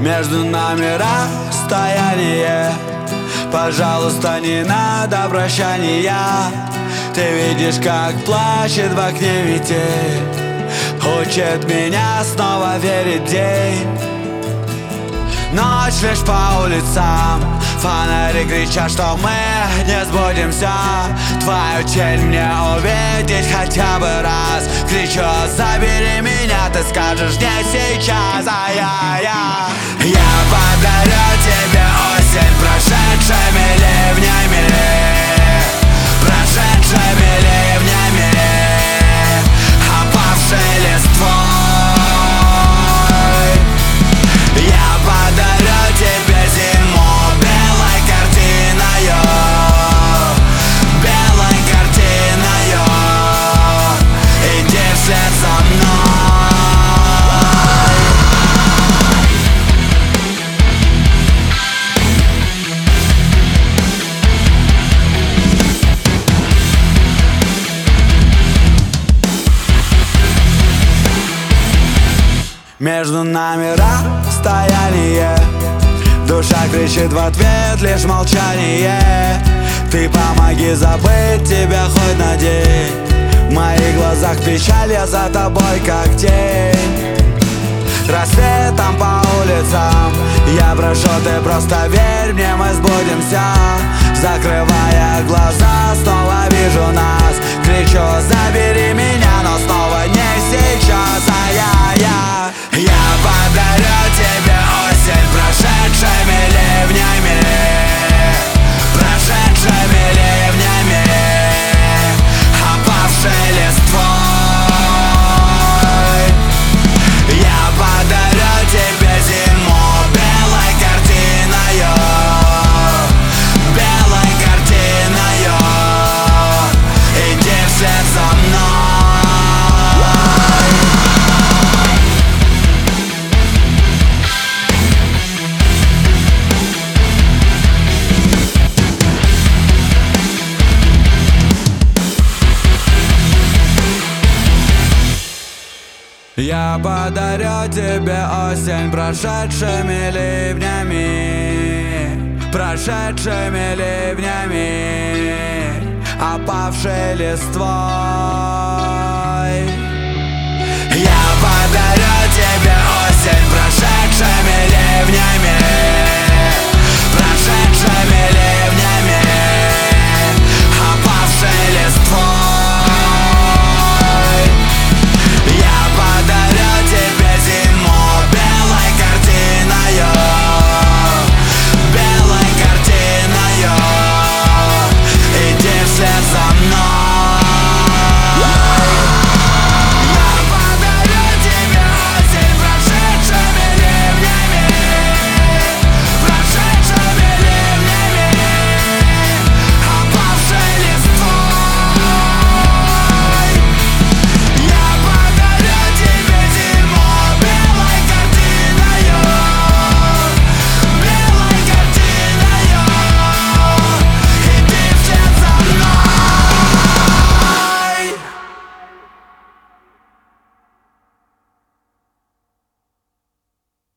Между нами расстояние. Пожалуйста, не надо прощания. Ты видишь, как плачет в окне метель, учит меня снова верить в день. Ночь лишь по улицам, фонари кричат, что мы не сбудемся. Твою тень мне увидеть хотя бы раз. Кричу: забери меня, ты скажешь не сейчас. Я подарю тебе осень прошедшими ливнями, прошедшими ливнями, опавшей листвой. Я подарю тебе зиму белой картиною, белой картиною. Иди вслед за мной. Между нами расстояние, душа кричит в ответ лишь молчание. Ты помоги забыть тебя хоть на день. В моих глазах печаль, я за тобой как тень. Рассветом по улицам я прошу, ты просто верь мне, мы сбудемся. Закрывая глаза, снова вижу нас. Кричу: забери меня, но снова не сейчас. Я подарю тебе осень прошедшими ливнями, прошедшими ливнями, опавшей листвой. Я подарю тебе зиму белой картиною, белой картиною. Иди вслед за мной. Я подарю тебе осень прошедшими ливнями, прошедшими ливнями, опавшей листвой. Я подарю тебе осень прошедшими ливнями,